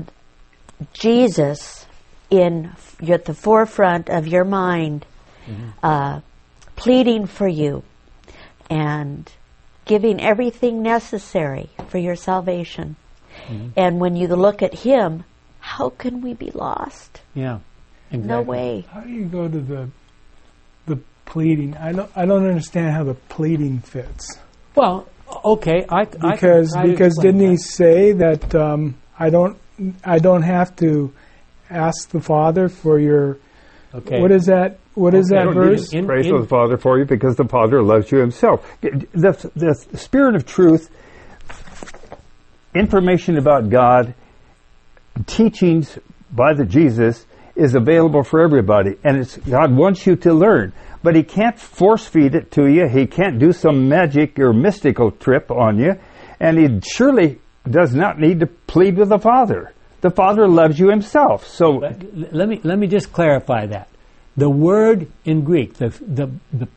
Jesus in f- at the forefront of your mind, mm-hmm. uh, pleading for you and giving everything necessary for your salvation. Mm-hmm. And when you look at Him, how can we be lost? Yeah, exactly. No way. How do you go to the the pleading? I don't. I don't understand how the pleading fits. Well, okay, I because I because didn't that. he say that um, I don't I don't have to ask the Father for your. Okay. What is that? What okay. is that verse? In, in, Praise in, the Father for you because the Father loves you Himself. The, the Spirit of truth, information about God, teachings by the Jesus is available for everybody, and it's God wants you to learn, but He can't force feed it to you. He can't do some magic or mystical trip on you, and He surely does not need to plead with the Father. The Father loves you Himself. So let, let me let me just clarify that. The word in Greek, the the the,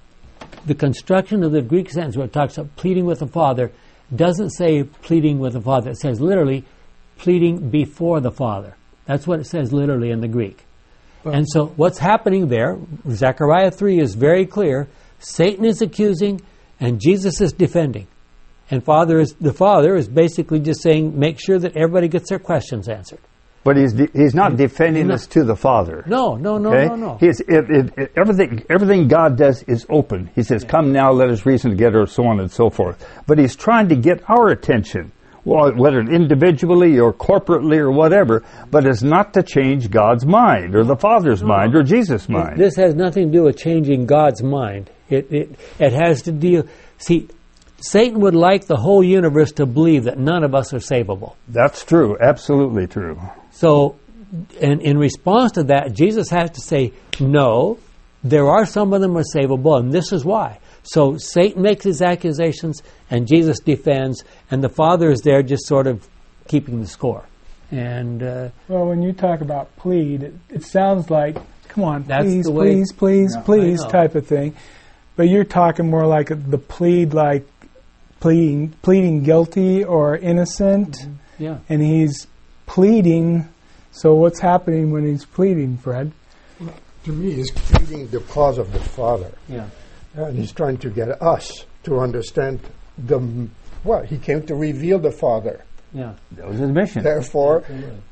the construction of the Greek sentence where it talks about pleading with the Father, doesn't say pleading with the Father. It says literally pleading before the Father. That's what it says literally in the Greek. Well, and so what's happening there, Zechariah three is very clear. Satan is accusing and Jesus is defending. And Father is the Father is basically just saying, make sure that everybody gets their questions answered. But he's de- he's not defending no. us to the Father. No, no, no, okay? no, no. He's, it, it, it, everything everything God does is open. He says, yeah. "Come now, let us reason together," so on and so forth. But He's trying to get our attention, well, whether individually or corporately or whatever. But it's not to change God's mind or the Father's no. mind or Jesus' mind. This has nothing to do with changing God's mind. It it it has to deal. See. Satan would like the whole universe to believe that none of us are savable. That's true. Absolutely true. So, and in response to that, Jesus has to say, no, there are some of them are savable, and this is why. So Satan makes his accusations, and Jesus defends, and the Father is there just sort of keeping the score. And uh, well, when you talk about plead, it, it sounds like, come on, that's please, the way, please, please, no, please type of thing. But you're talking more like the plead, like pleading pleading guilty or innocent, mm-hmm. yeah. and he's pleading. So what's happening when he's pleading, Fred? Well, to me, he's pleading the cause of the Father. Yeah. And he's trying to get us to understand the well, he came to reveal the Father. Yeah. That was his mission. Therefore,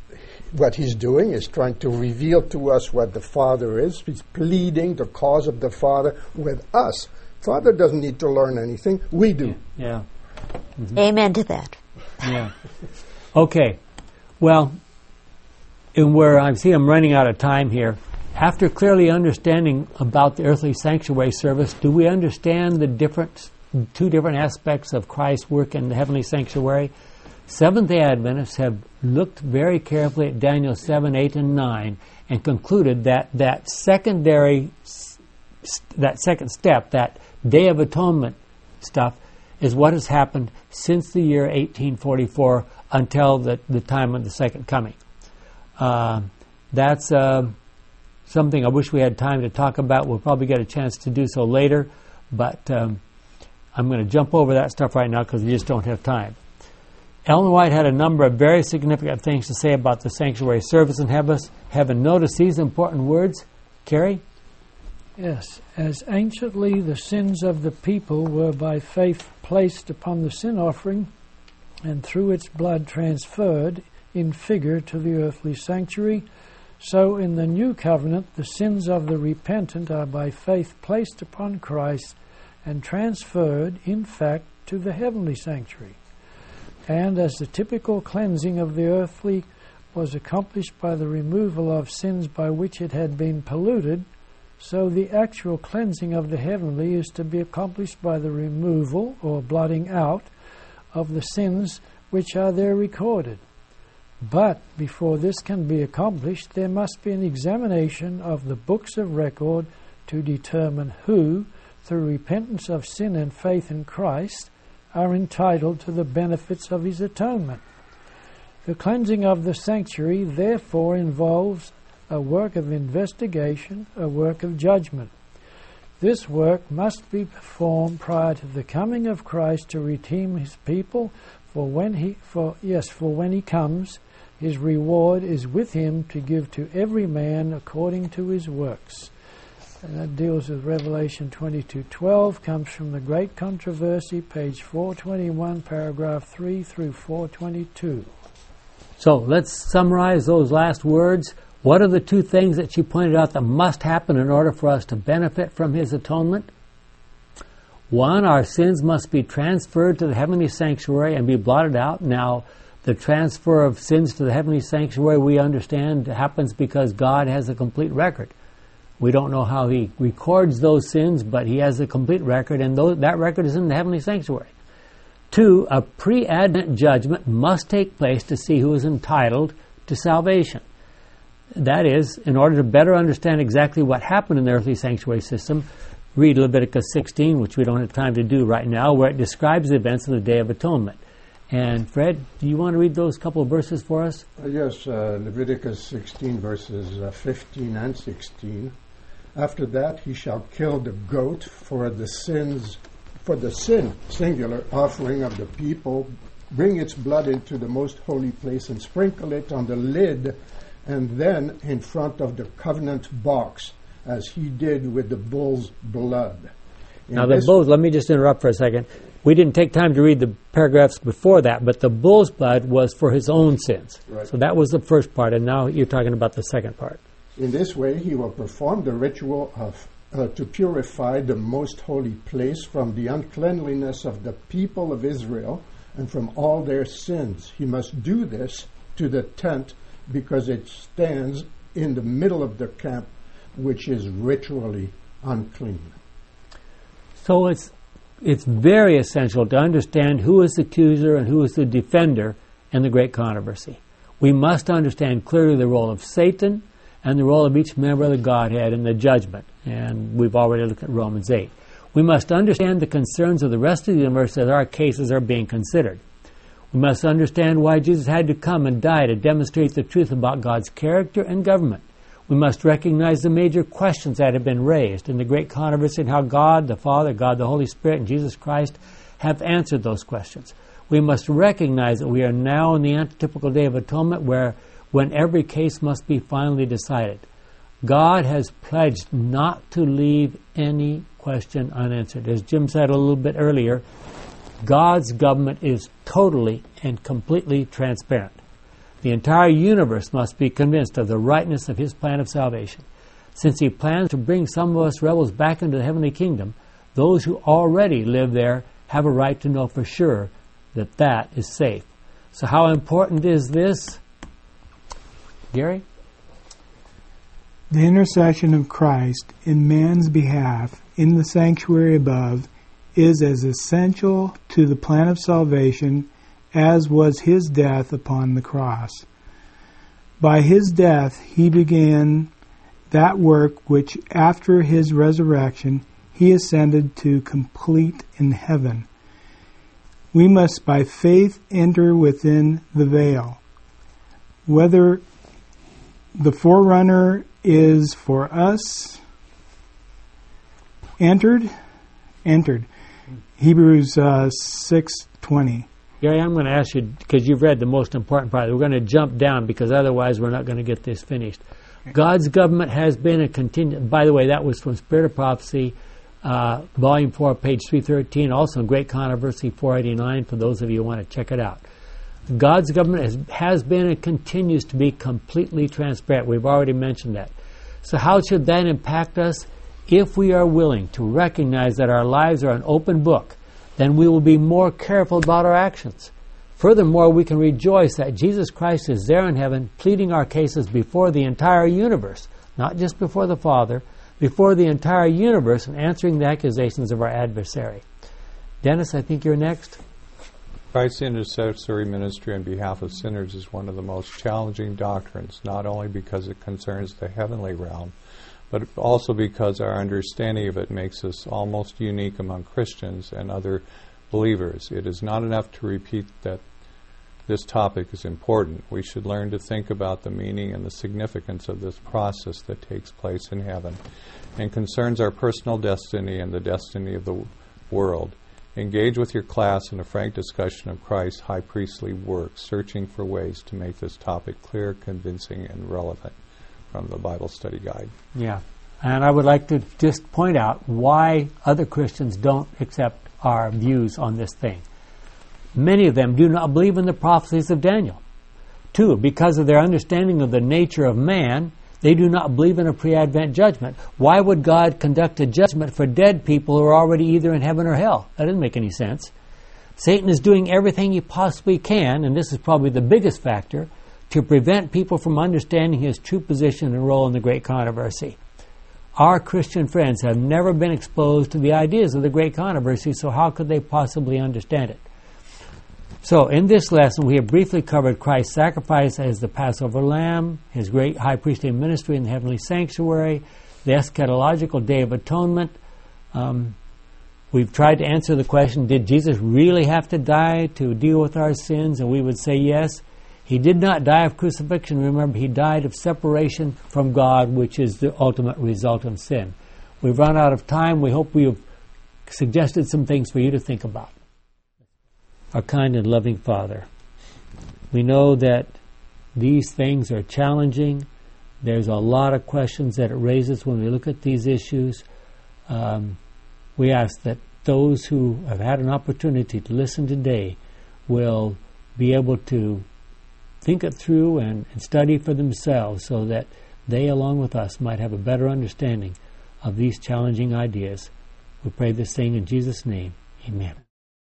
what he's doing is trying to reveal to us what the Father is. He's pleading the cause of the Father with us. Father doesn't need to learn anything. We do. Yeah. Mm-hmm. Amen to that. Yeah. Okay. Well, and where I see I'm running out of time here, after clearly understanding about the earthly sanctuary service, do we understand the different, two different aspects of Christ's work in the heavenly sanctuary? Seventh-day Adventists have looked very carefully at Daniel seven, eight, and nine and concluded that that secondary, that second step, that Day of Atonement stuff is what has happened since the year eighteen forty-four until the, the time of the Second Coming. Uh, that's uh, something I wish we had time to talk about. We'll probably get a chance to do so later, but um, I'm going to jump over that stuff right now because we just don't have time. Ellen White had a number of very significant things to say about the sanctuary service in heaven. Notice these important words. Carrie? Yes. As anciently the sins of the people were by faith placed upon the sin offering and through its blood transferred in figure to the earthly sanctuary, so in the new covenant the sins of the repentant are by faith placed upon Christ and transferred in fact to the heavenly sanctuary. And as the typical cleansing of the earthly was accomplished by the removal of sins by which it had been polluted, so the actual cleansing of the heavenly is to be accomplished by the removal or blotting out of the sins which are there recorded. But before this can be accomplished, there must be an examination of the books of record to determine who, through repentance of sin and faith in Christ, are entitled to the benefits of his atonement. The cleansing of the sanctuary therefore involves a work of investigation, a work of judgment. This work must be performed prior to the coming of Christ to redeem his people, for when he for yes, for when he comes, his reward is with him to give to every man according to his works. And that deals with Revelation twenty-two twelve, comes from the Great Controversy, page four twenty-one, paragraph three through four twenty-two. So let's summarize those last words. What are the two things that she pointed out that must happen in order for us to benefit from his atonement? One, our sins must be transferred to the heavenly sanctuary and be blotted out. Now, the transfer of sins to the heavenly sanctuary, we understand, happens because God has a complete record. We don't know how he records those sins, but he has a complete record, and those, that record is in the heavenly sanctuary. Two, a pre-advent judgment must take place to see who is entitled to salvation. That is, in order to better understand exactly what happened in the earthly sanctuary system, read Leviticus sixteen, which we don't have time to do right now, where it describes the events of the Day of Atonement. And Fred, do you want to read those couple of verses for us? Uh, yes, uh, Leviticus sixteen, verses uh, fifteen and sixteen. After that, he shall kill the goat for the sins, for the sin, singular, offering of the people, bring its blood into the most holy place and sprinkle it on the lid, and then in front of the covenant box, as he did with the bull's blood. In now the bulls, let me just interrupt for a second. We didn't take time to read the paragraphs before that, but the bull's blood was for his own sins. Right. So that was the first part, and now you're talking about the second part. In this way, he will perform the ritual of uh, to purify the most holy place from the uncleanliness of the people of Israel and from all their sins. He must do this to the tent because it stands in the middle of the camp, which is ritually unclean. So it's it's very essential to understand who is the accuser and who is the defender in the great controversy. We must understand clearly the role of Satan and the role of each member of the Godhead in the judgment. And we've already looked at Romans eight. We must understand the concerns of the rest of the universe as our cases are being considered. We must understand why Jesus had to come and die to demonstrate the truth about God's character and government. We must recognize the major questions that have been raised in the great controversy and how God the Father, God the Holy Spirit, and Jesus Christ have answered those questions. We must recognize that we are now in the antitypical Day of Atonement where when every case must be finally decided. God has pledged not to leave any question unanswered. As Jim said a little bit earlier, God's government is totally and completely transparent. The entire universe must be convinced of the rightness of his plan of salvation. Since he plans to bring some of us rebels back into the heavenly kingdom, those who already live there have a right to know for sure that that is safe. So how important is this? Gary? The intercession of Christ in man's behalf in the sanctuary above is as essential to the plan of salvation as was his death upon the cross. By his death he began that work which after his resurrection he ascended to complete in heaven. We must by faith enter within the veil. Whether the forerunner is for us, entered, entered. Hebrews uh, six twenty. Gary, I'm going to ask you, because you've read the most important part, we're going to jump down because otherwise we're not going to get this finished. God's government has been a continued, by the way, that was from Spirit of Prophecy, uh, Volume four, page three thirteen, also in Great Controversy four eighty-nine, for those of you who want to check it out. God's government has, has been and continues to be completely transparent. We've already mentioned that. So how should that impact us? If we are willing to recognize that our lives are an open book, then we will be more careful about our actions. Furthermore, we can rejoice that Jesus Christ is there in heaven, pleading our cases before the entire universe, not just before the Father, before the entire universe, and answering the accusations of our adversary. Dennis, I think you're next. Christ's intercessory ministry on behalf of sinners is one of the most challenging doctrines, not only because it concerns the heavenly realm, but also because our understanding of it makes us almost unique among Christians and other believers. It is not enough to repeat that this topic is important. We should learn to think about the meaning and the significance of this process that takes place in heaven and concerns our personal destiny and the destiny of the world. Engage with your class in a frank discussion of Christ's high priestly work, searching for ways to make this topic clear, convincing, and relevant from the Bible Study Guide. Yeah. And I would like to just point out why other Christians don't accept our views on this thing. Many of them do not believe in the prophecies of Daniel. Two, because of their understanding of the nature of man, they do not believe in a pre-advent judgment. Why would God conduct a judgment for dead people who are already either in heaven or hell? That doesn't make any sense. Satan is doing everything he possibly can, and this is probably the biggest factor, to prevent people from understanding his true position and role in the great controversy. Our Christian friends have never been exposed to the ideas of the great controversy, so how could they possibly understand it? So, in this lesson, we have briefly covered Christ's sacrifice as the Passover lamb, his great high priestly ministry in the heavenly sanctuary, the eschatological day of atonement. Um, we've tried to answer the question, did Jesus really have to die to deal with our sins? And we would say yes. He did not die of crucifixion. Remember, he died of separation from God, which is the ultimate result of sin. We've run out of time. We hope we have suggested some things for you to think about. Our kind and loving Father, we know that these things are challenging. There's a lot of questions that it raises when we look at these issues. Um, we ask that those who have had an opportunity to listen today will be able to think it through and, and study for themselves so that they, along with us, might have a better understanding of these challenging ideas. We pray this thing in Jesus' name. Amen.